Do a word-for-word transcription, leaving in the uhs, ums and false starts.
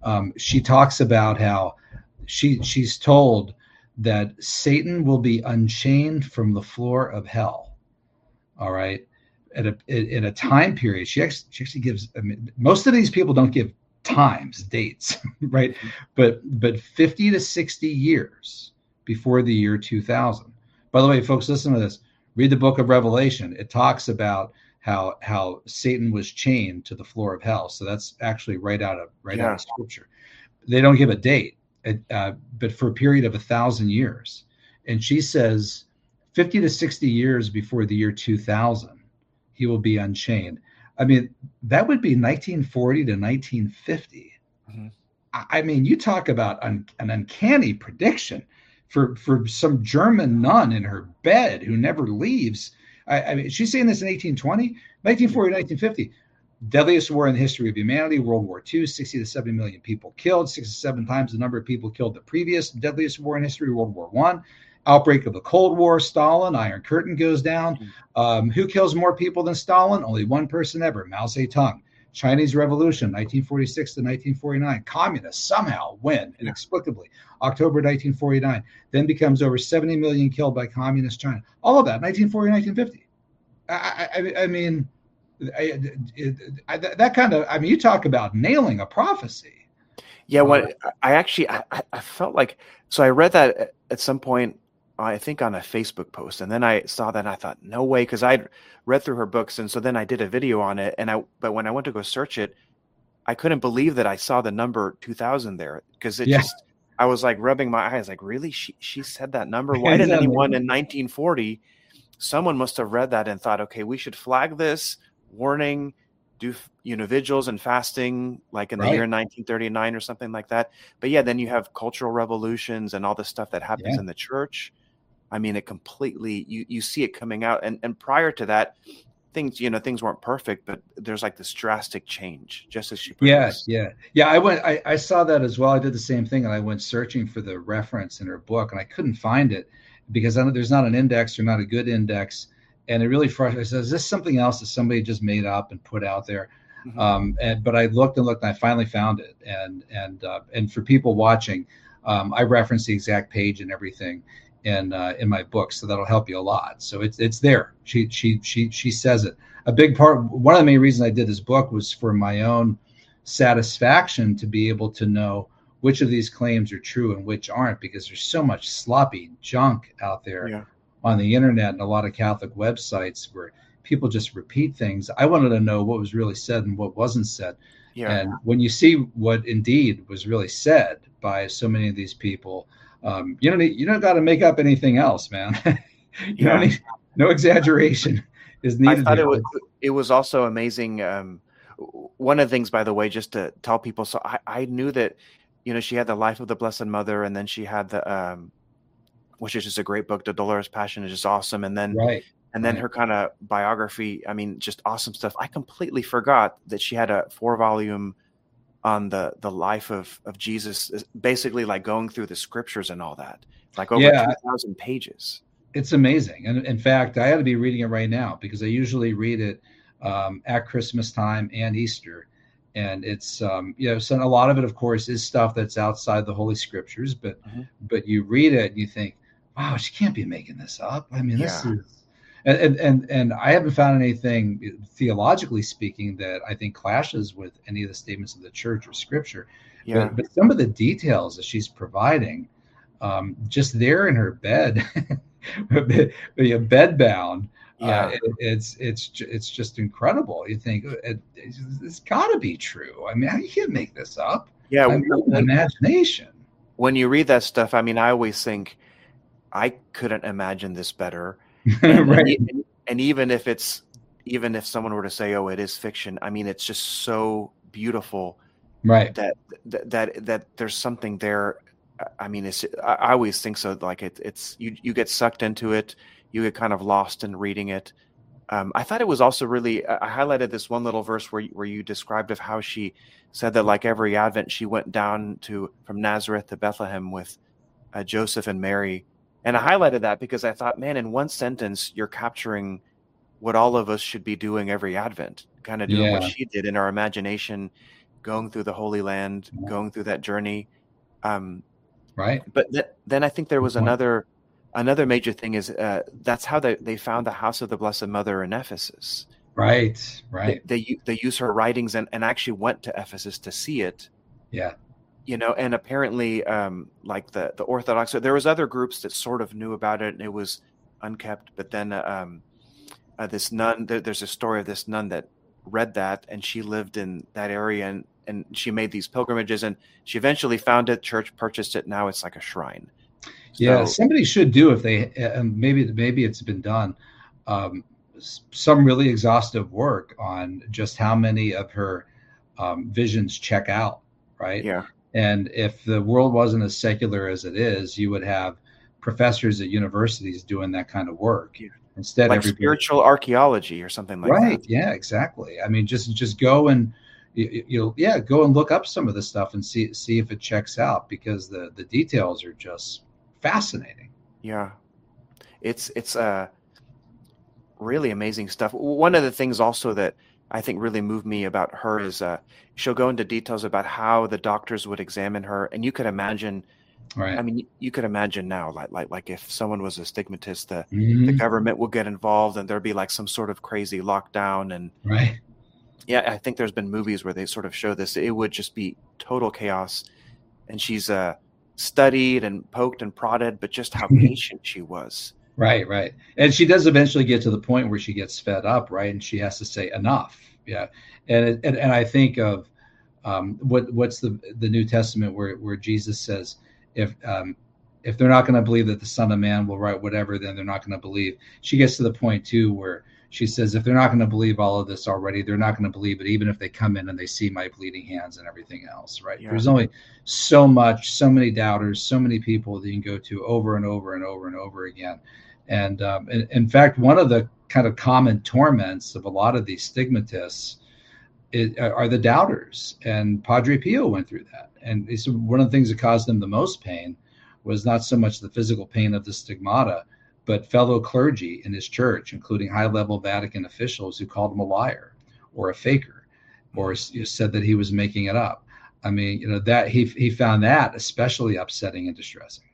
Um, she talks about how she she's told that Satan will be unchained from the floor of hell. All right, at a in a time period. She actually, she actually gives. I mean, most of these people don't give times, dates, right? But but fifty to sixty years before the year two thousand. By the way, folks, listen to this. Read the book of Revelation. It talks about how how Satan was chained to the floor of hell. So that's actually right out of right out Yeah. of Scripture. They don't give a date, uh, but for a period of a thousand years. And she says fifty to sixty years before the year two thousand, he will be unchained. I mean, that would be nineteen forty to nineteen fifty. Mm-hmm. I mean, you talk about un, an uncanny prediction for, for some German nun in her bed who never leaves. I, I mean, she's saying this in eighteen twenty, nineteen forty, nineteen fifty. Deadliest war in the history of humanity, World War Two, sixty to seventy million people killed, six to seven times the number of people killed the previous deadliest war in history, World War One. Outbreak of the Cold War, Stalin, Iron Curtain goes down. Um, who kills more people than Stalin? Only one person ever, Mao Zedong. Chinese Revolution, nineteen forty-six to nineteen forty-nine. Communists somehow win inexplicably. October nineteen forty-nine. Then becomes over seventy million killed by communist China. All of that, nineteen forty, nineteen fifty. I, I, I mean, I, it, I, that kind of, I mean, you talk about nailing a prophecy. Yeah, when uh, I actually, I, I felt like, so I read that at some point, I think on a Facebook post, and then I saw that and I thought, no way, because I'd read through her books, and so then I did a video on it, and I, but when I went to go search it, I couldn't believe that I saw the number two thousand there, because it yeah. just, I was like rubbing my eyes, like, really, she she said that number? Why didn't anyone in nineteen forty? Someone must have read that and thought, okay, we should flag this warning, do you know vigils and fasting like in the right. year nineteen thirty-nine or something like that. But yeah, then you have cultural revolutions and all this stuff that happens yeah. in the church. I mean, it completely, you, you see it coming out. And, and prior to that, things, you know, things weren't perfect, but there's like this drastic change just as she predicts. Yeah, yeah. Yeah, I went, I, I saw that as well. I did the same thing. And I went searching for the reference in her book and I couldn't find it because I know there's not an index or not a good index. And it really frustrated. I said, is this something else that somebody just made up and put out there? Mm-hmm. Um, and, but I looked and looked and I finally found it. And, and, uh, and for people watching, um, I referenced the exact page and everything in uh, in my book, so that'll help you a lot. So it's it's there. She she she she says it. A big part. One of the main reasons I did this book was for my own satisfaction to be able to know which of these claims are true and which aren't, because there's so much sloppy junk out there yeah. on the internet and a lot of Catholic websites where people just repeat things. I wanted to know what was really said and what wasn't said. Yeah. And when you see what indeed was really said by so many of these people, Um, you don't need, you don't got to make up anything else, man. you yeah. don't need, no exaggeration is needed. I thought it was, it was also amazing. Um, one of the things, by the way, just to tell people, so I, I knew that, you know, she had the Life of the Blessed Mother, and then she had the, um, which is just a great book. The Dolores Passion is just awesome. And then, right. and then right. her kind of biography. I mean, just awesome stuff. I completely forgot that she had a four volume on the the life of of Jesus, basically like going through the scriptures and all that, like over yeah. two thousand pages. It's amazing. And in fact, I had to be reading it right now because I usually read it um, at Christmas time and Easter. And it's, um, you know, so a lot of it, of course, is stuff that's outside the Holy Scriptures, but mm-hmm. but you read it and you think, wow, she can't be making this up. I mean, this yeah. is, and, and and I haven't found anything theologically speaking that I think clashes with any of the statements of the church or Scripture. Yeah. But, but some of the details that she's providing, um, just there in her bed, bed bound, yeah, uh, it, it's it's it's just incredible. You think it, it's, it's got to be true. I mean, you can't make this up. Yeah, I mean, when, imagination. When you read that stuff, I mean, I always think I couldn't imagine this better. And, right. and, and even if it's, even if someone were to say, "Oh, it is fiction," I mean, it's just so beautiful, right? That that that, that there's something there. I mean, it's. I always think so. Like it, it's you. You get sucked into it. You get kind of lost in reading it. Um, I thought it was also really. I highlighted this one little verse where where you described of how she said that like every Advent she went down to from Nazareth to Bethlehem with uh, Joseph and Mary. And I highlighted that because I thought, man, in one sentence, you're capturing what all of us should be doing every Advent, kind of doing yeah. what she did in our imagination, going through the Holy Land, going through that journey. Um, right. but th- then I think there was Good point. another another major thing is uh, that's how they, they found the house of the Blessed Mother in Ephesus. Right, right. They they, they use her writings and, and actually went to Ephesus to see it. Yeah. You know, and apparently, um, like the the Orthodox, there was other groups that sort of knew about it, and it was unkept. But then, uh, um, uh, this nun, there, there's a story of this nun that read that, and she lived in that area, and and she made these pilgrimages, and she eventually found it. Church purchased it. Now it's like a shrine. So, yeah, somebody should do if they uh, maybe maybe it's been done. Um, some really exhaustive work on just how many of her um, visions check out, right? Yeah. And if the world wasn't as secular as it is, you would have professors at universities doing that kind of work. Yeah. Instead, like everybody, spiritual archaeology or something like right? that. Yeah, exactly. I mean, just just go and you, you yeah, go and look up some of this stuff and see see if it checks out, because the the details are just fascinating. Yeah, it's it's uh really amazing stuff. One of the things also that I think really moved me about her is uh, she'll go into details about how the doctors would examine her, and you could imagine. Right. I mean, you could imagine now, like like like if someone was a stigmatist, the mm-hmm. the government would get involved, and there'd be like some sort of crazy lockdown. And right. Yeah, I think there's been movies where they sort of show this. It would just be total chaos, and she's uh, studied and poked and prodded, but just how patient she was. Right, right. And she does eventually get to the point where she gets fed up, right? And she has to say enough. Yeah. And it, and, and I think of um, what what's the the New Testament where where Jesus says, if um, if they're not going to believe that the Son of Man will write whatever, then they're not going to believe. She gets to the point too where she says, if they're not going to believe all of this already, they're not going to believe it, even if they come in and they see my bleeding hands and everything else, right? Yeah. There's only so much, so many doubters, so many people that you can go to over and over and over and over again. And um, in, in fact, one of the kind of common torments of a lot of these stigmatists is, are the doubters. And Padre Pio went through that. And it's one of the things that caused him the most pain was not so much the physical pain of the stigmata, but fellow clergy in his church, including high-level Vatican officials who called him a liar or a faker, or said that he was making it up. I mean, you know, that he he found that especially upsetting and distressing.